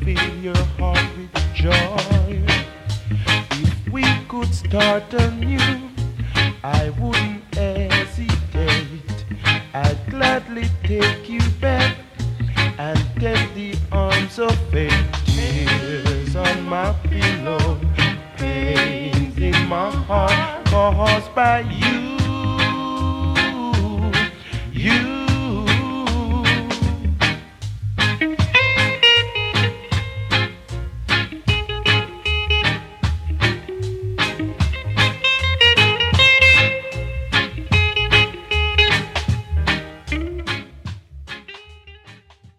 fill your heart with joy. If we could start anew, I wouldn't hesitate. I'd gladly take you back and take the arms of faith. Tears on my pillow, pains in my heart caused by you.